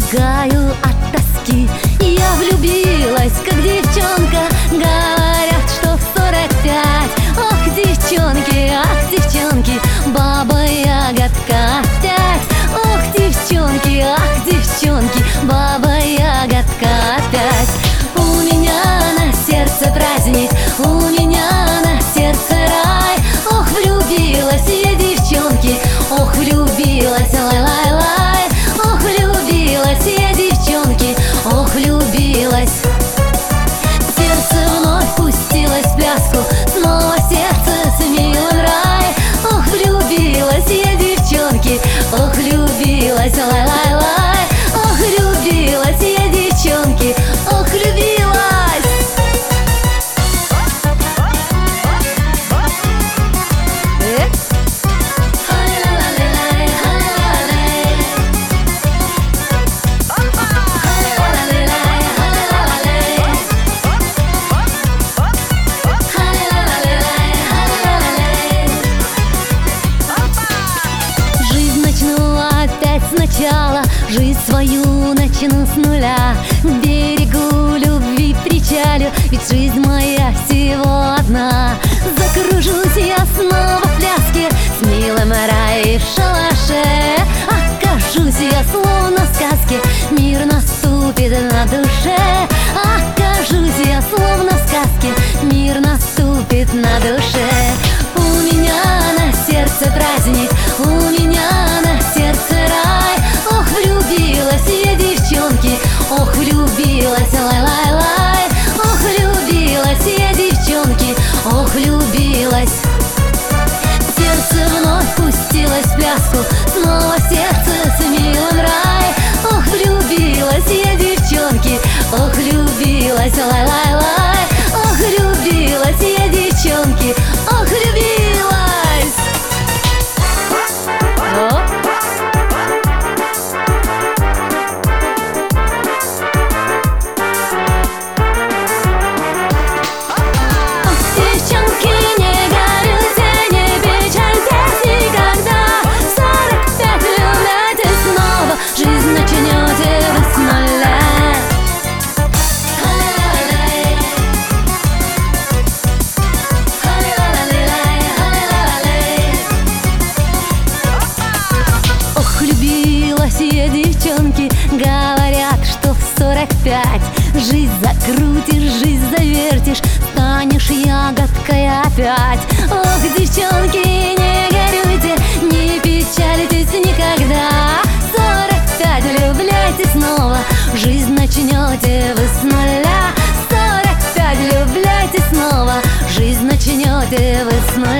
моргаю от тоски. Я влюбилась, как девчонка, говорят, что в 45. Ох, девчонки, ах, девчонки, баба-ягодка опять. Ох, девчонки, ах, девчонки, баба-ягодка опять. У меня на сердце праздник, у меня на сердце рай. Ох, влюбилась я, девчонки, ох, влюбилась, лай-лай-лай. Ох, влюбилась я, девчонки, ох, влюбилась. Сердце вновь пустилось в пляску, снова сердце с милым рай. Ох, влюбилась я, девчонки, ох, влюбилась, лай-лай-лай. Ох, влюбилась я, девчонки, ох, влюбилась. Сначала жизнь свою начну с нуля, к берегу любви причалю, ведь жизнь моя всего одна. Закружусь я снова в пляске с милым рай в шалаше. Окажусь я словно в сказке, мир наступит на душе. Окажусь я словно в сказке, мир наступит на душе. У меня на сердце праздник, у меня на сердце рай. Ох, влюбилась я, девчонки, ох, влюбилась, лай-лай-лай. Ох, влюбилась я, девчонки, ох, влюбилась. Сердце вновь пустилось в пляску, снова сердце с милым рай. Ох, влюбилась я, девчонки, ох, влюбилась, лай-лай-лай. Ох, влюбилась я, девчонки, ох, влюбилась. Девчонки говорят, что в 45 жизнь закрутишь, жизнь завертишь, станешь ягодкой опять. Ох, девчонки, не горюйте, не печалитесь никогда. 45 влюбляйтесь снова, жизнь начнете вы с нуля. 45 влюбляйтесь снова, жизнь начнете вы с нуля.